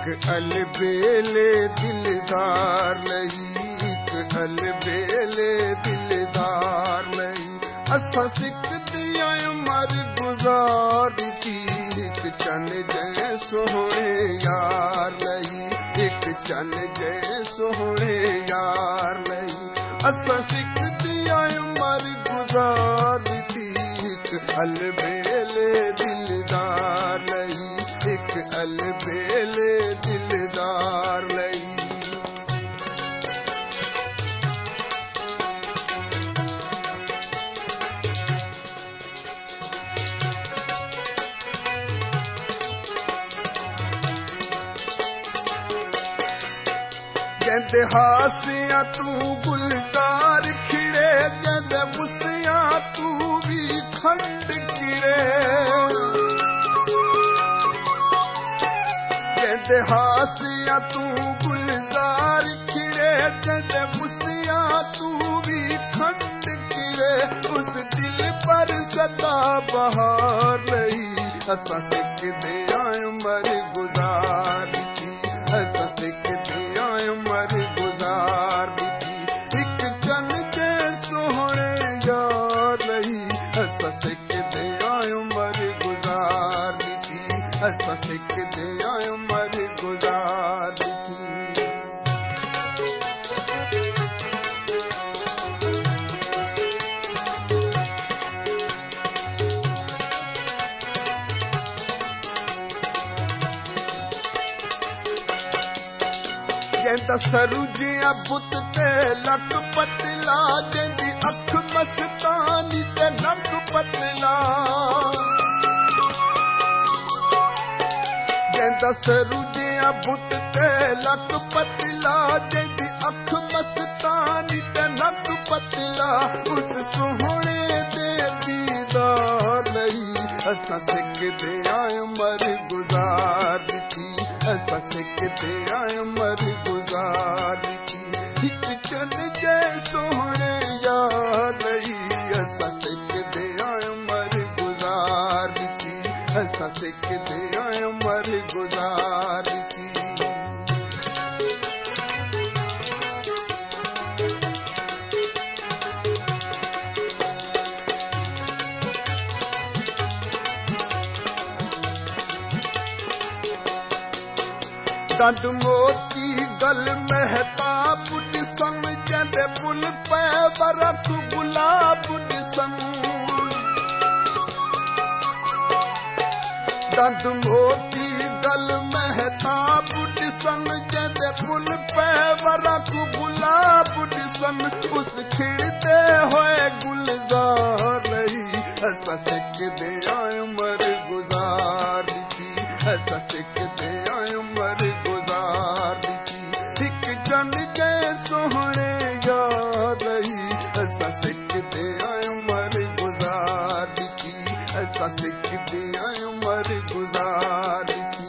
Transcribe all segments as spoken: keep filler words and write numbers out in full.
एक अलबेले दिलदार नहीं, एक अलबेले दिलदार नहीं। असा सिख दिया मर गुजारी थी, एक चन जै सोहणे यार नहीं, एक चन जै सोहणे यार नहीं। असा सिख दिया मर गुजारी थी, एक अलबेले दिलदार नहीं, एक अलबेले दिलदार नहीं। जंद हासिया तू गुलजार खिड़े, जंद मुसिया तू भी खंड किरे। जंद हासिया तू गुलजार खिड़े, जंद मुसिया तू भी खंड किरे। उस दिल पर सदा बहार नहीं, असा सिख दे मर गुजार थी, असा सिख दे मर गुजार थी। एक जन के सोहणे यार नहीं, असा सिख दे मर गुजार थी, असा सिख दे मर गुजार थी। जंदा सरूजिया पुत ते लक पतला, जंदी अख मस्तानी ते नक पतला। जंदा सरूजिया पुत ते लक पतला, जंदी अख मस्तानी ते नक पतला। उस सोहणे दे दीदार नहीं, असा सिख दे मर गुजार थी, असा सिख दे मर गुजार थी। एक चन जै सोहणे यार नहीं, असा सिख दे मर गुजार थी, असा सिख दे मर गुजार थी। दंद मोती गल महताब दिसम, जंद पुल पै बरख गुलाब दिसम। दंद मोती गल महताब दिसम, जंद पुल पै बरख गुलाब दिसम। उस खिड़ते होए गुलजार नहीं, असा सिख दे मर गुजार थी, असा सिख दे मर गुजार थी। एक जन जै सोहणे यार नहीं, असा सिख दे मर गुजार थी, असा सिख दे मर गुजार थी।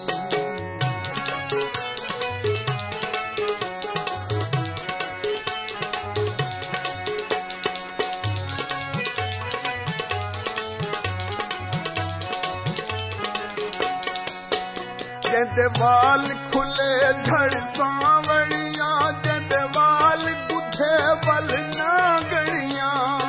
जंद वाल खुले झड़ सांवड़िया, जंद वाल गुथे वल नागड़िया।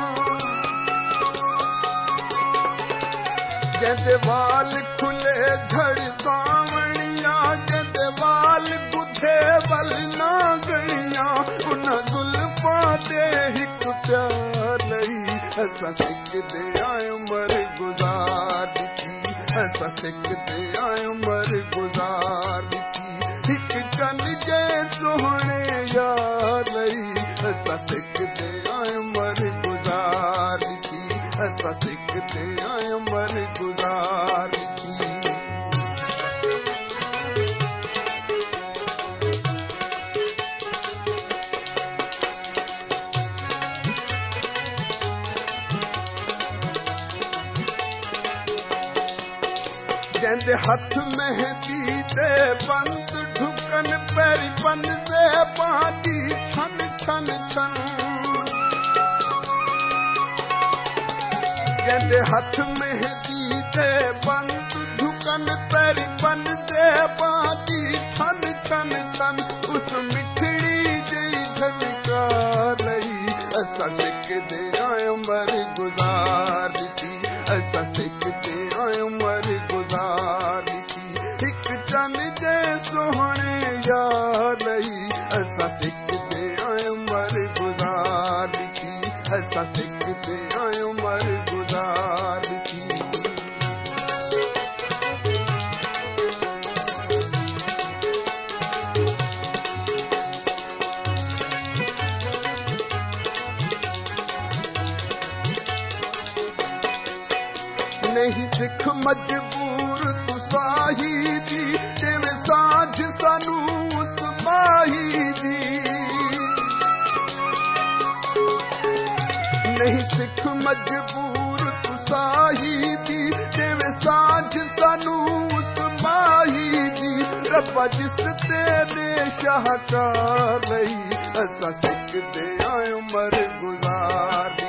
जंद वाल खुले झड़ सांवड़िया, जंद वाल गुथे वल नागड़िया। उन जुल्फां ते हिक प्यार नहीं, असा सिख दे मर गुजार थी, असा सिख दे मर गुजार थी। एक चन जै सोहणे यार नहीं, असा सिख दे मर गुजार थी, असा सिख दे मर गुजार थी। जंद हथ मेहंदी दे बंद ढुकन, पैरी पन से बांधी छन छन छन। जंद हथ मेहंदी दे बंद ढुकन, पैरी पन से बांधी छन असां सिखदे आहियूं उमर गुज़ारी थी, असां सिखदे आहियूं उमर गुज़ारी थी। हिकु चंड जे सोहणे यार लही असां सिखदे आहियूं उमर गुज़ारी थी, असां सिखदे आहियूं उमर गुज़ारी थी। नहीं सिख मजबूर तू साही दी, तेवे साझ सानू उस माही दी। नहीं सिख मजबूर तू साही दी, तेवे साझ सानू उस माही दी। रब्बा जिस तेरे शाहकार लई असां सिखदे आहियूं उमर गुज़ारी